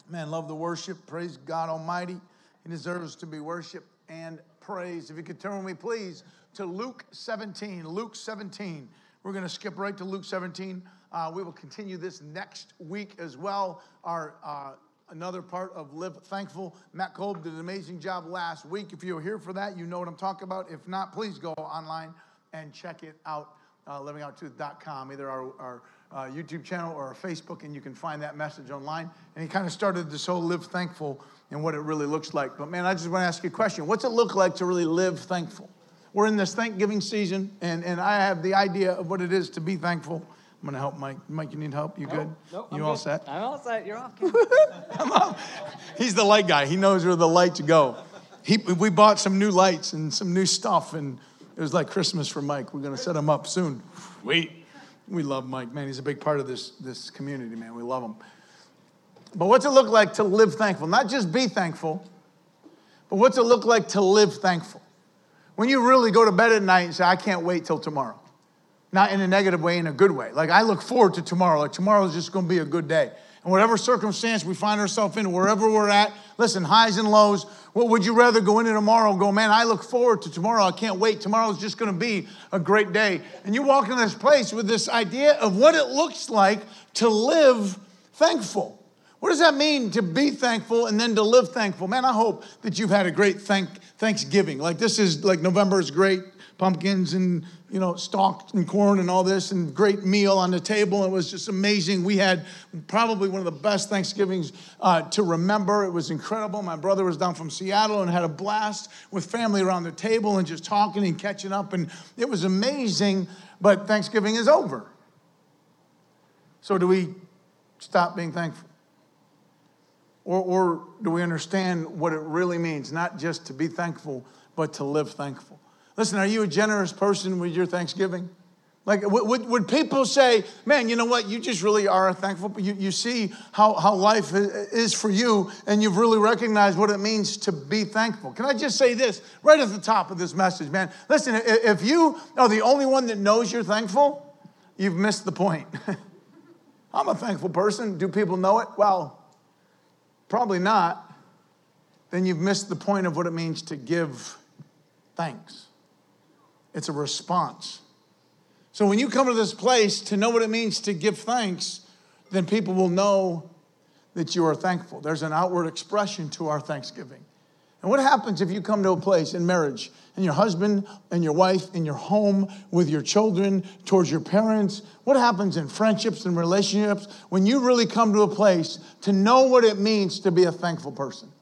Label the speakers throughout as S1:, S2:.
S1: Man, love the worship. Praise God Almighty. He deserves to be worshiped and praised. If you could turn with me, please, to Luke 17. Luke 17. We're going to skip right to Luke 17. We will continue this next week as well. Another part of Live Thankful. Matt Kolb did an amazing job last week. If you're here for that, you know what I'm talking about. If not, please go online and check it out, livingoutruth.com, either our YouTube channel or our Facebook, and you can find that message online. And he kind of started this whole Live Thankful and what it really looks like. But man, I just want to ask you a question. What's it look like to really live thankful? We're in this Thanksgiving season, and I have the idea of what it is to be thankful. I'm going to help Mike. Mike, you need help? You good?
S2: Nope,
S1: you all set?
S2: I'm all set. You're off.
S1: I'm off. He's the light guy. He knows where the lights go. We bought some new lights and some new stuff, and it was like Christmas for Mike. We're going to set him up soon. We love Mike, man. He's a big part of this community, man. We love him. But what's it look like to live thankful? Not just be thankful, but what's it look like to live thankful? When you really go to bed at night and say, I can't wait till tomorrow. Not in a negative way, in a good way. Like, I look forward to tomorrow. Like, tomorrow is just going to be a good day. And whatever circumstance we find ourselves in, wherever we're at, listen, highs and lows, what would you rather go into tomorrow and go, man, I look forward to tomorrow. I can't wait. Tomorrow's just going to be a great day. And you walk in this place with this idea of what it looks like to live thankful. What does that mean to be thankful and then to live thankful? Man, I hope that you've had a great Thanksgiving. Like, this is, like, November is great. Pumpkins and, stalks and corn and all this, and great meal on the table. It was just amazing. We had probably one of the best Thanksgivings to remember. It was incredible. My brother was down from Seattle and had a blast with family around the table and just talking and catching up, and it was amazing, but Thanksgiving is over. So do we stop being thankful? Or do we understand what it really means, not just to be thankful, but to live thankful? Listen, are you a generous person with your Thanksgiving? Like, would people say, man, you know what? You just really are thankful. You see how life is for you, and you've really recognized what it means to be thankful. Can I just say this right at the top of this message, man? Listen, if you are the only one that knows you're thankful, you've missed the point. I'm a thankful person. Do people know it? Well, probably not. Then you've missed the point of what it means to give thanks. It's a response. So when you come to this place to know what it means to give thanks, then people will know that you are thankful. There's an outward expression to our thanksgiving. And what happens if you come to a place in marriage and your husband and your wife in your home with your children, towards your parents? What happens in friendships and relationships when you really come to a place to know what it means to be a thankful person?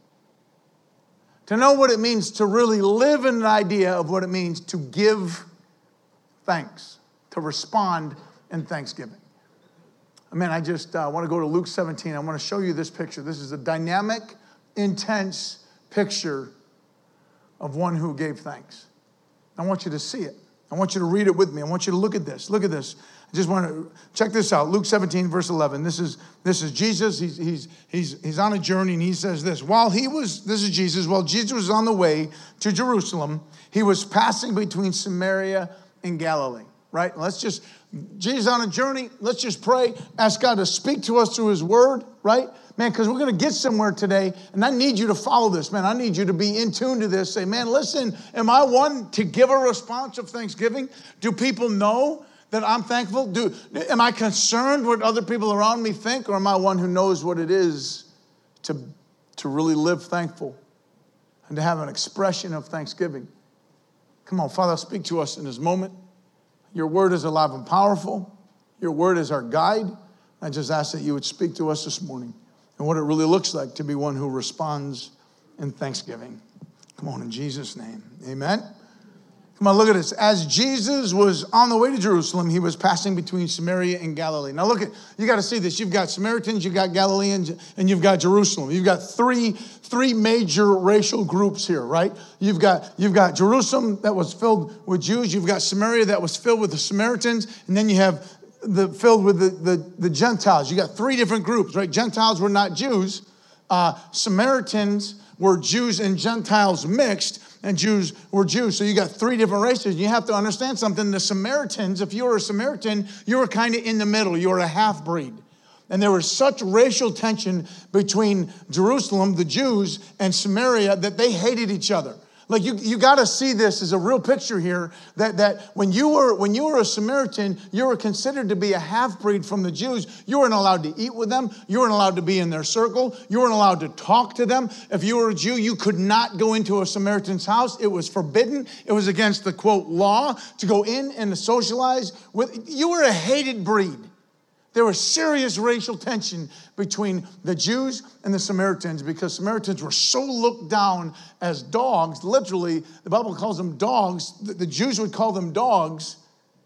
S1: To know what it means to really live in an idea of what it means to give thanks, to respond in thanksgiving. Man, I just want to go to Luke 17. I want to show you this picture. This is a dynamic, intense picture of one who gave thanks. I want you to see it. I want you to read it with me. I want you to look at this. Look at this. I just want to check this out. Luke 17, verse 11. This is Jesus. He's on a journey, and he says this. This is Jesus. While Jesus was on the way to Jerusalem, he was passing between Samaria and Galilee. Right? Jesus on a journey. Let's just pray. Ask God to speak to us through his word. Right? Man, because we're going to get somewhere today, and I need you to follow this. Man, I need you to be in tune to this. Say, man, listen, am I one to give a response of thanksgiving? Do people know that I'm thankful? Am I concerned what other people around me think, or am I one who knows what it is to really live thankful and to have an expression of thanksgiving? Come on, Father, speak to us in this moment. Your word is alive and powerful. Your word is our guide. I just ask that you would speak to us this morning and what it really looks like to be one who responds in thanksgiving. Come on, in Jesus' name. Amen. Come on, look at this. As Jesus was on the way to Jerusalem, he was passing between Samaria and Galilee. Now look you got to see this. You've got Samaritans, you've got Galileans, and you've got Jerusalem. You've got three major racial groups here, right? You've got Jerusalem that was filled with Jews. You've got Samaria that was filled with the Samaritans, and then you have filled with the Gentiles. You got three different groups, right? Gentiles were not Jews. Samaritans were Jews and Gentiles mixed, and Jews were Jews. So you got three different races. You have to understand something. The Samaritans, if you were a Samaritan, you were kind of in the middle. You were a half-breed. And there was such racial tension between Jerusalem, the Jews, and Samaria that they hated each other. Like you got to see this as a real picture here that when you were a Samaritan, you were considered to be a half-breed from the Jews. You weren't allowed to eat with them. You weren't allowed to be in their circle. You weren't allowed to talk to them. If you were a Jew, you could not go into a Samaritan's house. It was forbidden. It was against the, quote, law to go in and to socialize with. You were a hated breed. There was serious racial tension between the Jews and the Samaritans because Samaritans were so looked down as dogs. Literally, the Bible calls them dogs. The Jews would call them dogs.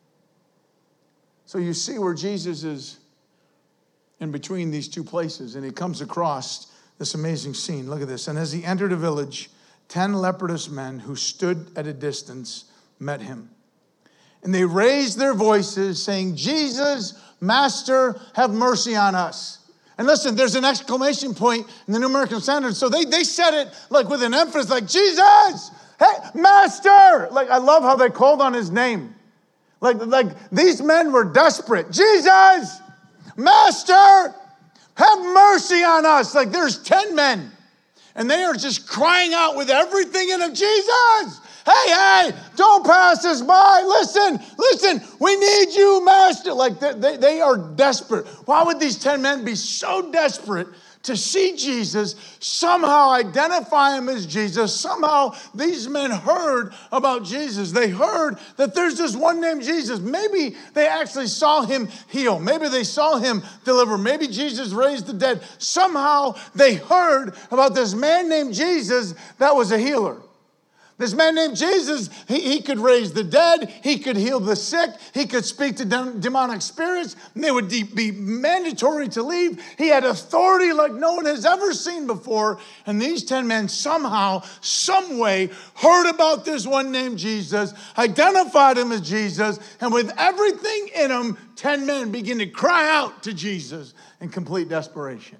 S1: So you see where Jesus is in between these two places, and he comes across this amazing scene. Look at this. And as he entered a village, 10 leprous men who stood at a distance met him. And they raised their voices, saying, "Jesus, Master, have mercy on us." And listen, there's an exclamation point in the New American Standard. So they said it like with an emphasis, like, "Jesus, hey, Master." Like, I love how they called on his name. Like these men were desperate. "Jesus, Master, have mercy on us." Like, there's 10 men. And they are just crying out with everything in them, "Jesus, hey, don't pass us by. Listen, we need you, Master." Like they are desperate. Why would these 10 men be so desperate to see Jesus, somehow identify him as Jesus? Somehow these men heard about Jesus. They heard that there's this one named Jesus. Maybe they actually saw him heal. Maybe they saw him deliver. Maybe Jesus raised the dead. Somehow they heard about this man named Jesus that was a healer. This man named Jesus, he could raise the dead. He could heal the sick. He could speak to demonic spirits. And they would be mandatory to leave. He had authority like no one has ever seen before. And these 10 men somehow, some way, heard about this one named Jesus, identified him as Jesus, and with everything in them, 10 men begin to cry out to Jesus in complete desperation.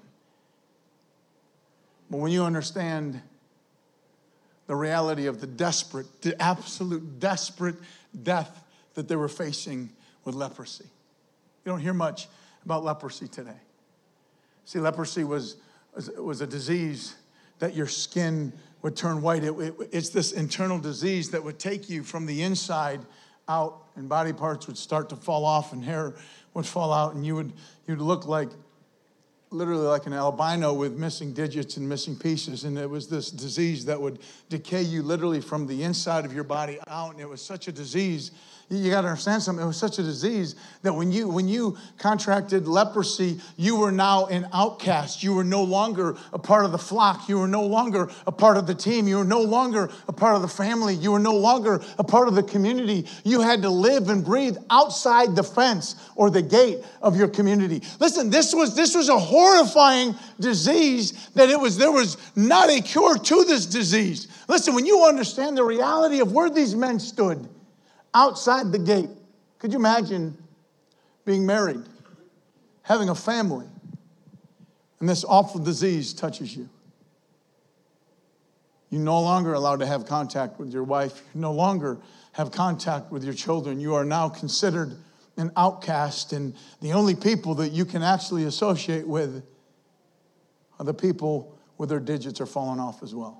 S1: But when you understand the reality of the absolute desperate death that they were facing with leprosy. You don't hear much about leprosy today. See, leprosy was a disease that your skin would turn white. It's this internal disease that would take you from the inside out, and body parts would start to fall off, and hair would fall out, and you'd look like literally like an albino with missing digits and missing pieces. And it was this disease that would decay you literally from the inside of your body out. And it was such a disease. You got to understand something. It was such a disease that when you contracted leprosy, you were now an outcast. You were no longer a part of the flock. You were no longer a part of the team. You were no longer a part of the family. You were no longer a part of the community. You had to live and breathe outside the fence or the gate of your community. Listen, this was a horrifying disease that there was not a cure to this disease. Listen, when you understand the reality of where these men stood, outside the gate. Could you imagine being married, having a family, and this awful disease touches you? You're no longer allowed to have contact with your wife. You no longer have contact with your children. You are now considered an outcast, and the only people that you can actually associate with are the people where their digits are falling off as well.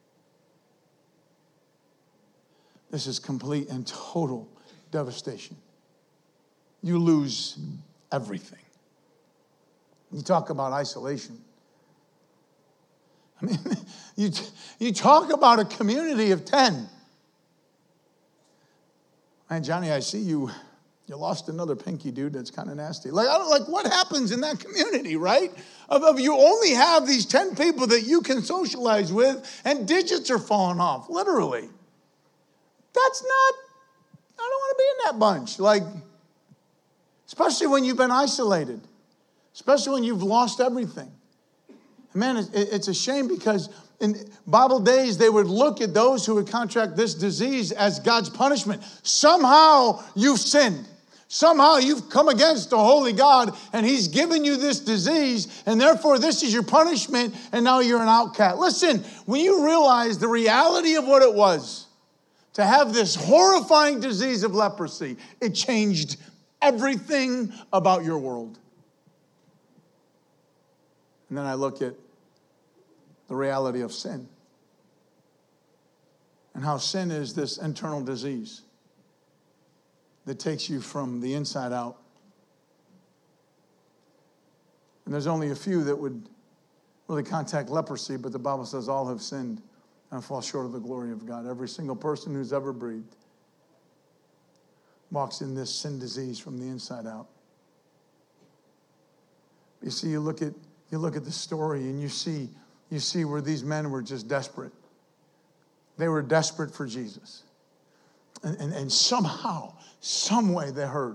S1: This is complete and total devastation. You lose everything. You talk about isolation. I mean, you talk about a community of 10. Man, Johnny, I see you lost another pinky, dude. That's kind of nasty. Like what happens in that community, right? Of you only have these 10 people that you can socialize with, and digits are falling off, literally. I don't want to be in that bunch. Like, especially when you've been isolated, especially when you've lost everything. Man, it's a shame because in Bible days, they would look at those who would contract this disease as God's punishment. Somehow you've sinned. Somehow you've come against a holy God and he's given you this disease, and therefore this is your punishment, and now you're an outcast. Listen, when you realize the reality of what it was to have this horrifying disease of leprosy, it changed everything about your world. And then I look at the reality of sin and how sin is this internal disease that takes you from the inside out. And there's only a few that would really contact leprosy, but the Bible says all have sinned and fall short of the glory of God. Every single person who's ever breathed walks in this sin disease from the inside out. You see, you look at the story and you see where these men were just desperate. They were desperate for Jesus. And somehow, some way they heard.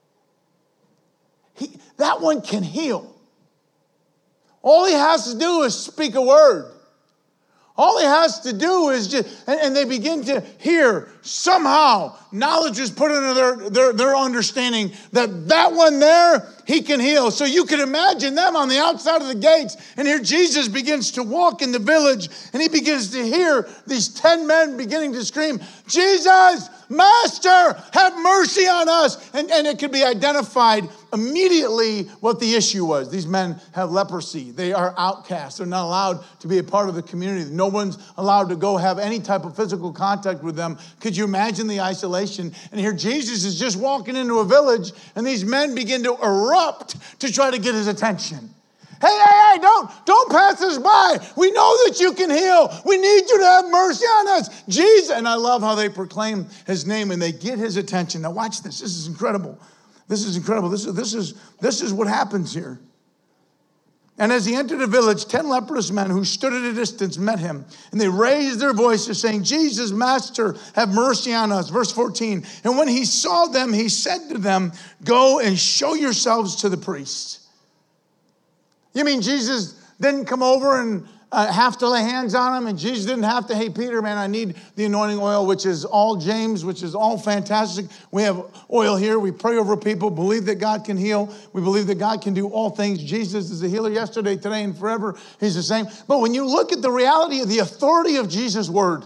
S1: That one can heal. All he has to do is speak a word. All he has to do is just, and they begin to hear, somehow, knowledge is put into their understanding that one there, he can heal. So you can imagine them on the outside of the gates, and here Jesus begins to walk in the village, and he begins to hear these 10 men beginning to scream, Jesus, Master, have mercy on us. And it could be identified immediately what the issue was. These men have leprosy. They are outcasts. They're not allowed to be a part of the community. No one's allowed to go have any type of physical contact with them. Could you imagine the isolation? And here Jesus is just walking into a village, and these men begin to erupt to try to get his attention. Hey, don't pass us by. We know that you can heal. We need you to have mercy on us. Jesus. And I love how they proclaim his name and they get his attention. Now watch this. This is incredible. This is incredible. This is what happens here. And as he entered the village, 10 leprous men who stood at a distance met him. And they raised their voices saying, Jesus, Master, have mercy on us. Verse 14. And when he saw them, he said to them, go and show yourselves to the priests. You mean Jesus didn't come over and have to lay hands on him? And Jesus didn't have to, hey, Peter, man, I need the anointing oil, which is all James, which is all fantastic. We have oil here. We pray over people, believe that God can heal. We believe that God can do all things. Jesus is the healer yesterday, today, and forever. He's the same. But when you look at the reality of the authority of Jesus' word,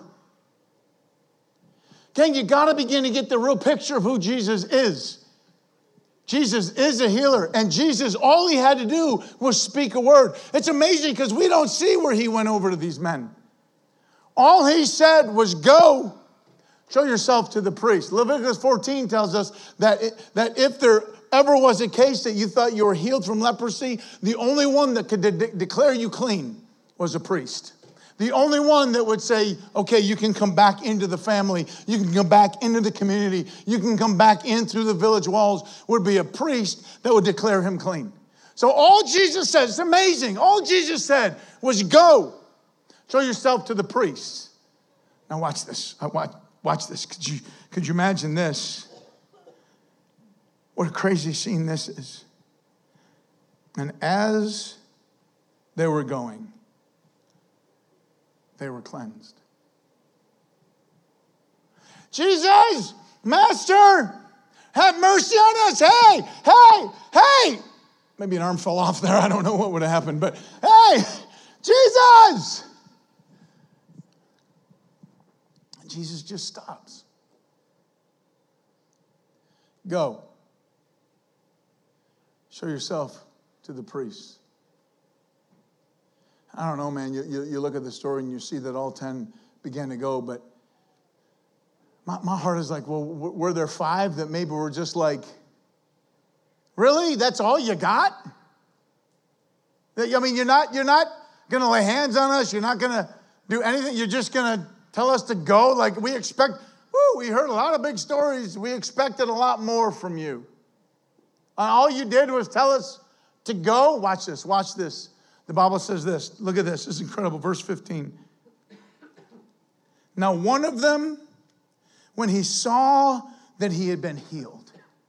S1: gang, you got to begin to get the real picture of who Jesus is. Jesus is a healer, and Jesus, all he had to do was speak a word. It's amazing because we don't see where he went over to these men. All he said was, go, show yourself to the priest. Leviticus 14 tells us that if there ever was a case that you thought you were healed from leprosy, the only one that could declare you clean was a priest. The only one that would say, okay, you can come back into the family, you can come back into the community, you can come back in through the village walls, would be a priest that would declare him clean. So all Jesus said, it's amazing, all Jesus said was go, show yourself to the priest. Now watch this, watch this. Could you imagine this? What a crazy scene this is. And as they were going, they were cleansed. Jesus, Master, have mercy on us. Hey. Maybe an arm fell off there. I don't know what would have happened, but hey, Jesus. And Jesus just stops. Go. Show yourself to the priests. I don't know, man. You look at the story and you see that all 10 began to go, but my heart is like, well, were there 5 that maybe were just like, really? That's all you got? I mean, you're not going to lay hands on us. You're not going to do anything. You're just going to tell us to go. Like we expect, we heard a lot of big stories. We expected a lot more from you. And all you did was tell us to go. Watch this. The Bible says this. Look at this. This is incredible. Verse 15. Now one of them, when he saw that he had been healed.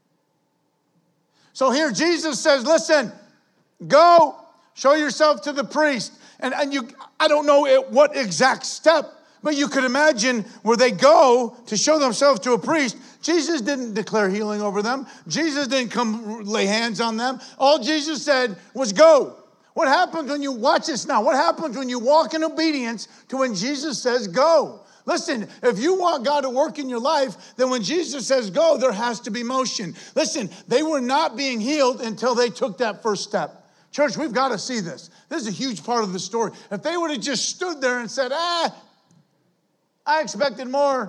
S1: So here Jesus says, listen, go, show yourself to the priest. And I don't know at what exact step, but you could imagine where they go to show themselves to a priest. Jesus didn't declare healing over them. Jesus didn't come lay hands on them. All Jesus said was go. What happens when you, watch this now, what happens when you walk in obedience to when Jesus says go? Listen, if you want God to work in your life, then when Jesus says go, there has to be motion. Listen, they were not being healed until they took that first step. Church, we've got to see this. This is a huge part of the story. If they would have just stood there and said, I expected more,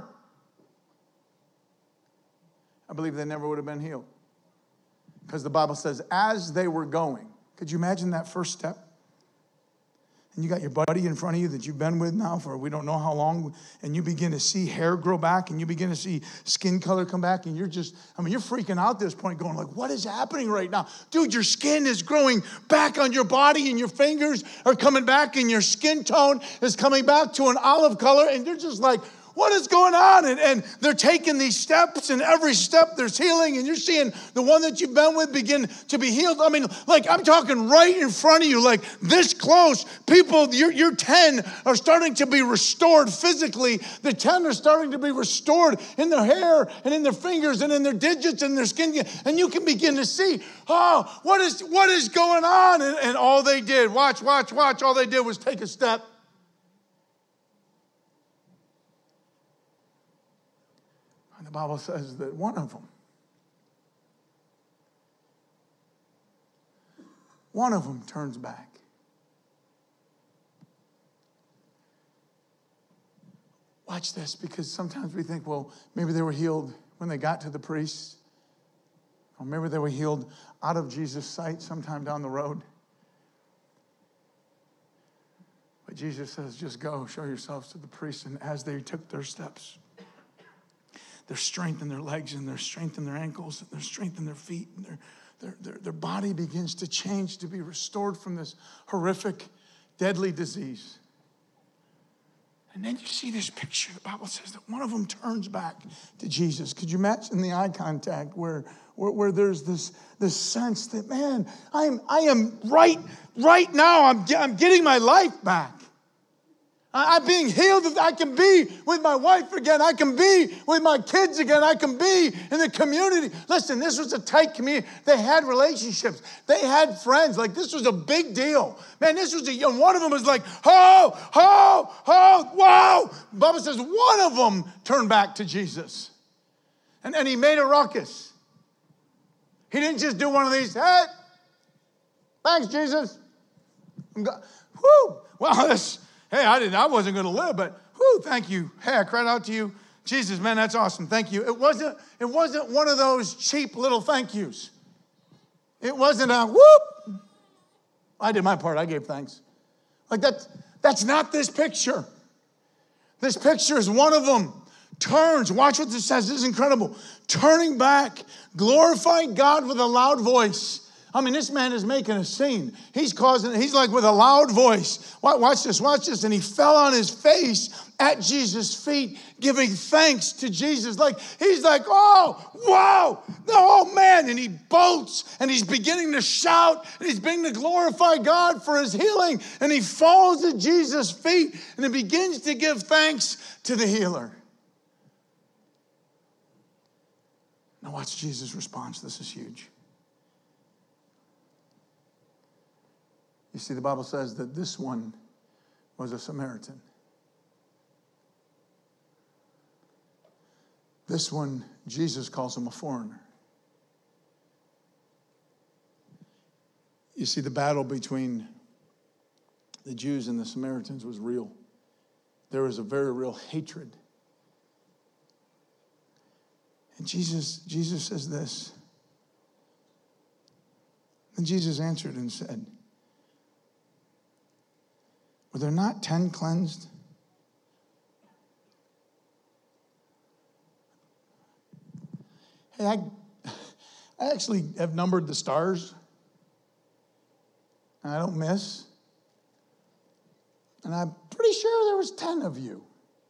S1: I believe they never would have been healed. Because the Bible says, as they were going, could you imagine that first step? And you got your buddy in front of you that you've been with now for we don't know how long, and you begin to see hair grow back, and you begin to see skin color come back, and you're freaking out at this point going like, what is happening right now? Dude, your skin is growing back on your body, and your fingers are coming back, and your skin tone is coming back to an olive color, and you're just like, what is going on? And they're taking these steps, and every step there's healing, and you're seeing the one that you've been with begin to be healed. I mean, like I'm talking right in front of you, like this close. People, your 10 are starting to be restored physically. The 10 are starting to be restored in their hair and in their fingers and in their digits and their skin. And you can begin to see, what is going on? And all they did, watch, all they did was take a step. The Bible says that one of them turns back. Watch this, because sometimes we think, well, maybe they were healed when they got to the priest, or maybe they were healed out of Jesus' sight sometime down the road. But Jesus says, just go, show yourselves to the priest. And as they took their steps, there's strength in their legs, and there's strength in their ankles, and there's strength in their feet, and their body begins to change, to be restored from this horrific, deadly disease. And then you see this picture. The Bible says that one of them turns back to Jesus. Could you imagine the eye contact where there's this sense that, man, I am right now, I'm getting my life back. I'm being healed. I can be with my wife again. I can be with my kids again. I can be in the community. Listen, this was a tight community. They had relationships. They had friends. Like, this was a big deal. Man, and one of them was like, wow. Bubba says one of them turned back to Jesus. And he made a ruckus. He didn't just do one of these, hey, thanks, Jesus. Well, hey, I wasn't going to live, but thank you. Hey, I cried out to you. Jesus, man, that's awesome. Thank you. It wasn't one of those cheap little thank yous. It wasn't a whoop. I did my part. I gave thanks. Like that's not this picture. This picture is one of them. Turns. Watch what this says. This is incredible. Turning back, glorifying God with a loud voice. I mean, this man is making a scene. He's like with a loud voice. Watch this. And he fell on his face at Jesus' feet, giving thanks to Jesus. Like, he's like, oh, wow, oh, man. And he bolts, and he's beginning to shout, and he's beginning to glorify God for his healing. And he falls at Jesus' feet, and he begins to give thanks to the healer. Now watch Jesus' response. This is huge. You see, the Bible says that this one was a Samaritan. This one, Jesus calls him a foreigner. You see, the battle between the Jews and the Samaritans was real. There was a very real hatred. And Jesus says this. And Jesus answered and said, were there not 10 cleansed? Hey, I actually have numbered the stars. And I don't miss. And I'm pretty sure there was 10 of you.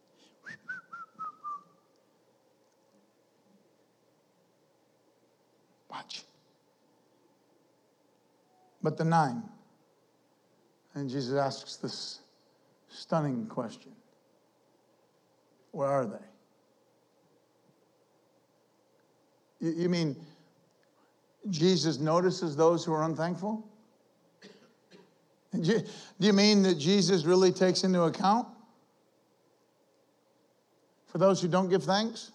S1: Watch. But the 9. And Jesus asks this stunning question. Where are they? You mean Jesus notices those who are unthankful? Do you mean that Jesus really takes into account for those who don't give thanks?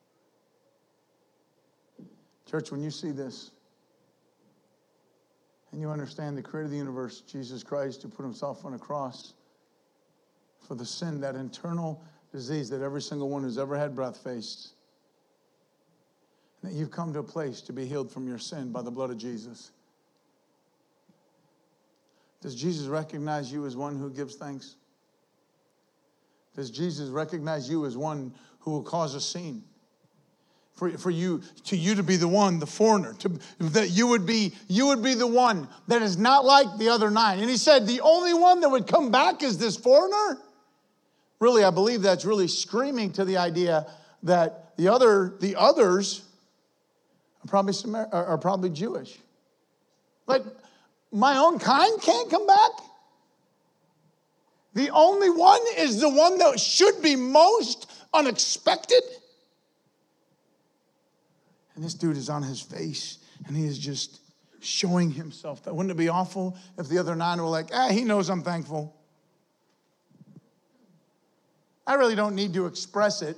S1: Church, when you see this, and you understand the creator of the universe, Jesus Christ, who put himself on a cross for the sin, that internal disease that every single one who's ever had breath faced, and that you've come to a place to be healed from your sin by the blood of Jesus. Does Jesus recognize you as one who gives thanks? Does Jesus recognize you as one who will cause a scene? For you to be the one, the foreigner, that you would be the one that is not like the other 9. And he said, the only one that would come back is this foreigner? Really, I believe that's really screaming to the idea that the others are probably Jewish. Like, my own kind can't come back? The only one is the one that should be most unexpected? And this dude is on his face, and he is just showing himself. Wouldn't it be awful if the other 9 were like, he knows I'm thankful. I really don't need to express it.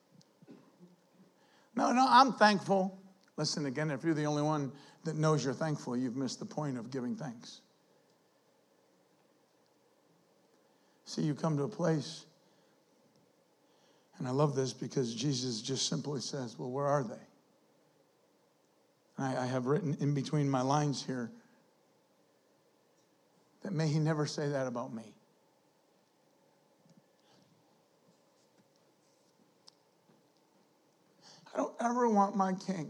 S1: No, I'm thankful. Listen, again, if you're the only one that knows you're thankful, you've missed the point of giving thanks. See, you come to a place, and I love this because Jesus just simply says, well, where are they? And I have written in between my lines here that may he never say that about me. I don't ever want my King,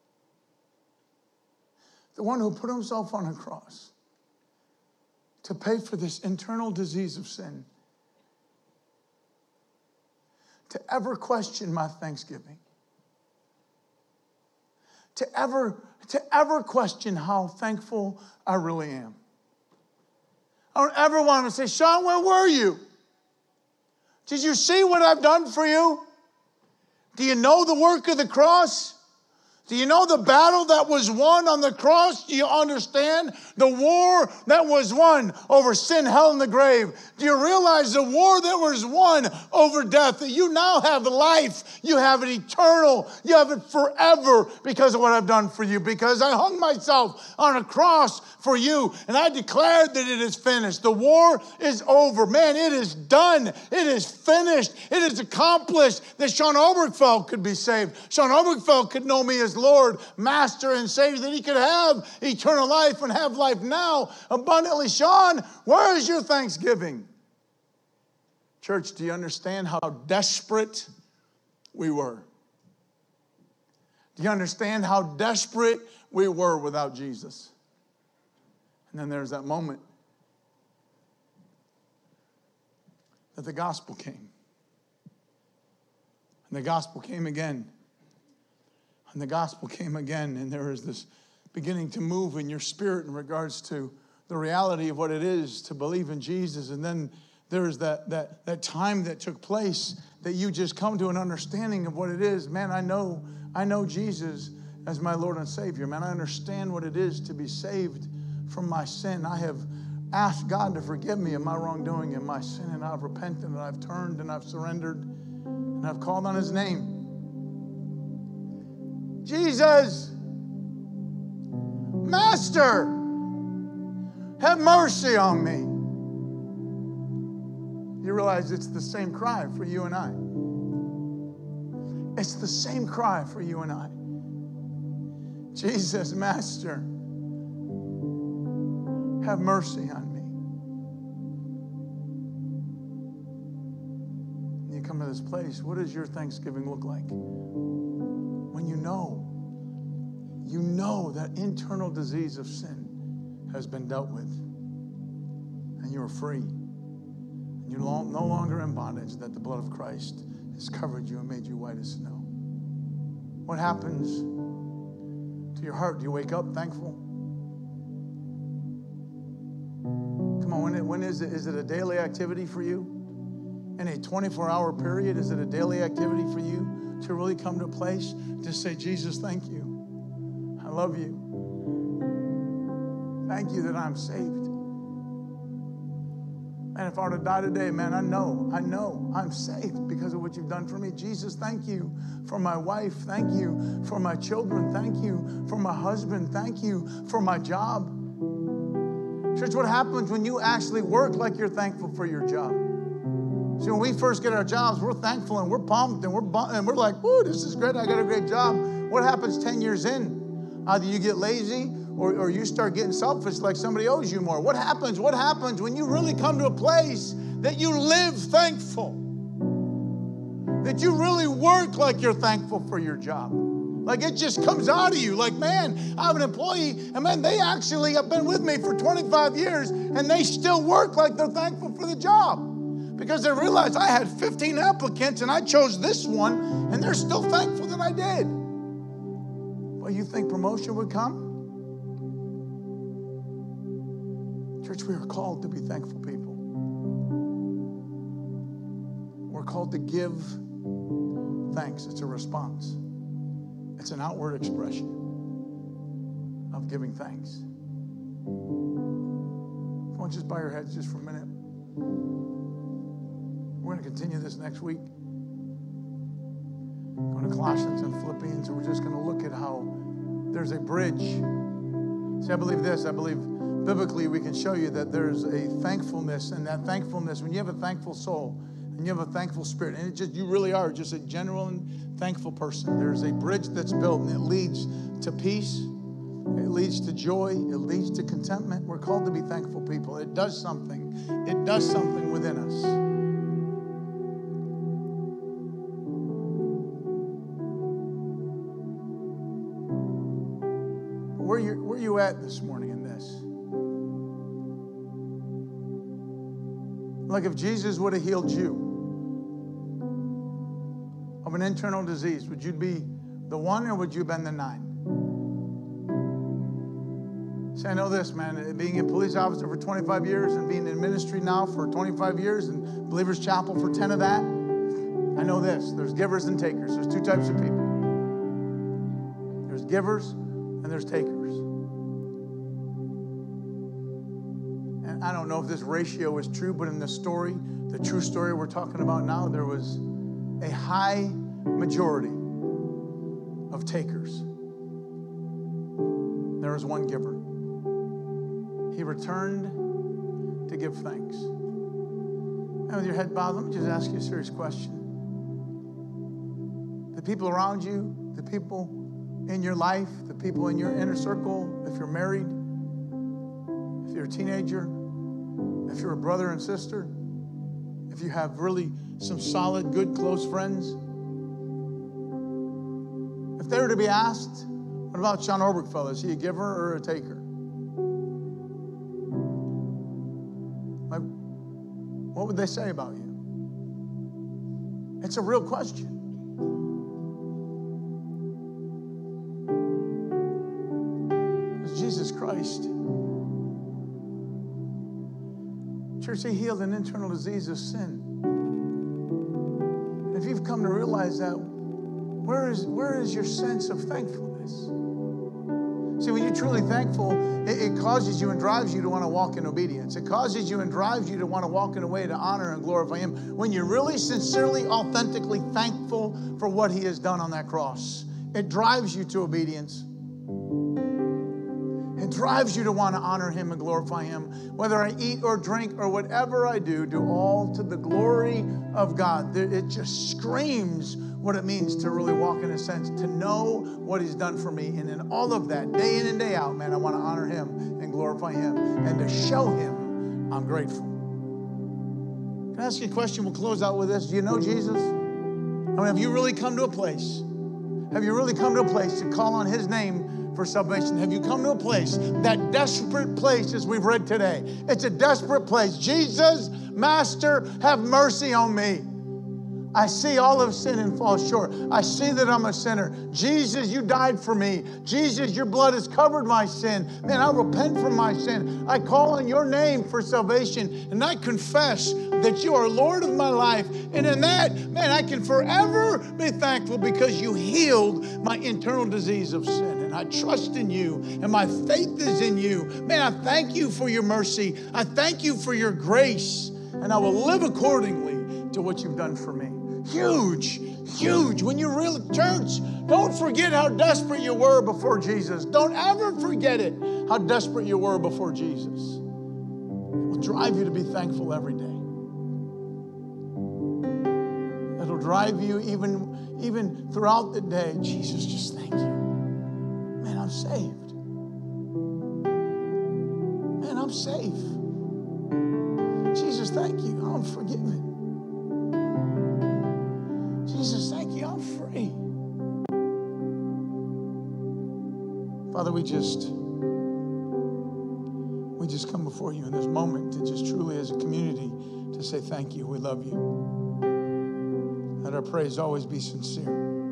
S1: the one who put himself on a cross to pay for this internal disease of sin, to ever question my thanksgiving, to ever question how thankful I really am. I don't ever want him to say, Sean, where were you? Did you see what I've done for you? Do you know the work of the cross? Do you know the battle that was won on the cross? Do you understand the war that was won over sin, hell, and the grave? Do you realize the war that was won over death? That you now have life. You have it eternal. You have it forever because of what I've done for you. Because I hung myself on a cross for you. And I declared that it is finished. The war is over. Man, it is done. It is finished. It is accomplished that Sean Obergefell could be saved. Sean Obergefell could know me as Lord, Master, and Savior, that he could have eternal life and have life now abundantly. Sean, where is your thanksgiving? Church, do you understand how desperate we were? Do you understand how desperate we were without Jesus? And then there's that moment that the gospel came. And the gospel came again. And the gospel came again, and there is this beginning to move in your spirit in regards to the reality of what it is to believe in Jesus. And then there's that time that took place that you just come to an understanding of what it is. Man, I know Jesus as my Lord and Savior. Man, I understand what it is to be saved from my sin. I have asked God to forgive me of my wrongdoing and my sin, and I've repented, and I've turned, and I've surrendered, and I've called on his name. Jesus, Master, have mercy on me. You realize it's the same cry for you and I. It's the same cry for you and I. Jesus, Master, have mercy on me. You come to this place, what does your Thanksgiving look like? When you know that internal disease of sin has been dealt with, and you are free, and you're no longer in bondage, that the blood of Christ has covered you and made you white as snow. What happens to your heart? Do you wake up thankful? Come on, when is it? Is it a daily activity for you? In a 24-hour period, is it a daily activity for you to really come to a place to say, Jesus, thank you. I love you. Thank you that I'm saved. Man, if I were to die today, man, I know I'm saved because of what you've done for me. Jesus, thank you for my wife. Thank you for my children. Thank you for my husband. Thank you for my job. Church, what happens when you actually work like you're thankful for your job? See, when we first get our jobs, we're thankful and we're pumped and we're like, woo, this is great. I got a great job. What happens 10 years in? Either you get lazy or you start getting selfish like somebody owes you more. What happens? What happens when you really come to a place that you live thankful? That you really work like you're thankful for your job. Like it just comes out of you. Like, man, I have an employee, and man, they actually have been with me for 25 years, and they still work like they're thankful for the job. Because they realized I had 15 applicants, and I chose this one, and they're still thankful that I did. Well, you think promotion would come? Church, we are called to be thankful people. We're called to give thanks. It's a response. It's an outward expression of giving thanks. Why don't you just bow your heads just for a minute? We're going to continue this next week. Going to Colossians and Philippians, and we're just going to look at how there's a bridge. See, I believe this. I believe biblically we can show you that there's a thankfulness, and that thankfulness, when you have a thankful soul and you have a thankful spirit, and you really are just a genuine thankful person, there's a bridge that's built, and it leads to peace. It leads to joy. It leads to contentment. We're called to be thankful people. It does something. It does something within us. Where are you at this morning in this? Like if Jesus would have healed you of an internal disease, would you be the one or would you have been the 9? See, I know this, man. Being a police officer for 25 years and being in ministry now for 25 years and Believers Chapel for 10 of that, I know this. There's givers and takers. There's 2 types of people. There's givers and there's takers. And I don't know if this ratio is true, but in the story, the true story we're talking about now, there was a high majority of takers. There was one giver. He returned to give thanks. And with your head bowed, let me just ask you a serious question. The people around you, the people in your life, the people in your inner circle, if you're married, if you're a teenager, if you're a brother and sister, if you have really some solid, good, close friends, if they were to be asked, what about Sean Obergfell? Is he a giver or a taker? Like, what would they say about you? It's a real question. Because Jesus Christ, church, he healed an internal disease of sin. And if you've come to realize that, where is your sense of thankfulness? See, when you're truly thankful, it causes you and drives you to want to walk in obedience. It causes you and drives you to want to walk in a way to honor and glorify him. When you're really, sincerely, authentically thankful for what he has done on that cross, it drives you to obedience. It drives you to want to honor him and glorify him. Whether I eat or drink or whatever I do all to the glory of God. It just screams what it means to really walk in a sense, to know what he's done for me. And in all of that, day in and day out, man, I want to honor him and glorify him and to show him I'm grateful. Can I ask you a question? We'll close out with this. Do you know Jesus? I mean, have you really come to a place? Have you really come to a place to call on his name for salvation? Have you come to a place, that desperate place as we've read today? It's a desperate place. Jesus, Master, have mercy on me. I see all of sin and fall short. I see that I'm a sinner. Jesus, you died for me. Jesus, your blood has covered my sin. Man, I repent from my sin. I call on your name for salvation, and I confess that you are Lord of my life. And in that, man, I can forever be thankful because you healed my internal disease of sin. And I trust in you, and my faith is in you. Man, I thank you for your mercy. I thank you for your grace, and I will live accordingly to what you've done for me. Huge, huge. When you really, church, don't forget how desperate you were before Jesus. Don't ever forget it, how desperate you were before Jesus. will drive you to be thankful every day. It'll drive you even throughout the day. Jesus, just thank you. Man, I'm saved. Man, I'm safe. Jesus, thank you. I'm forgiven. Jesus, thank you. I'm free. Father, we just come before you in this moment to just truly as a community to say thank you. We love you. Let our praise always be sincere.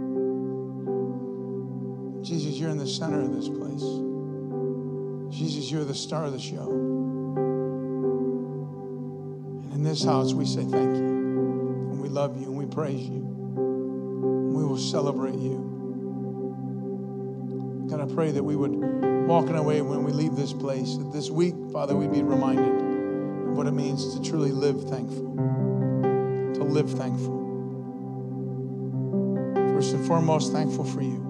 S1: Jesus, you're in the center of this place. Jesus, you're the star of the show. And in this house, we say thank you. And we love you and we praise you. And we will celebrate you. God, I pray that we would walk in a way when we leave this place, that this week, Father, we'd be reminded of what it means to truly live thankful. To live thankful. First and foremost, thankful for you.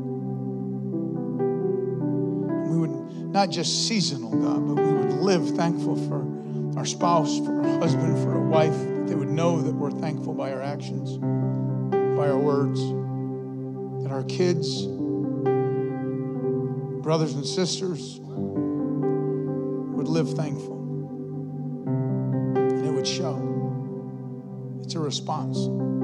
S1: And we would not just seasonal, God, but we would live thankful for our spouse, for our husband, for our wife, that they would know that we're thankful by our actions, by our words, that our kids, brothers and sisters would live thankful. And it would show. It's a response.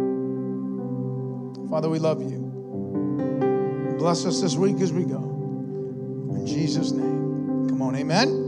S1: Father, we love you. Bless us this week as we go. In Jesus' name. Come on, amen.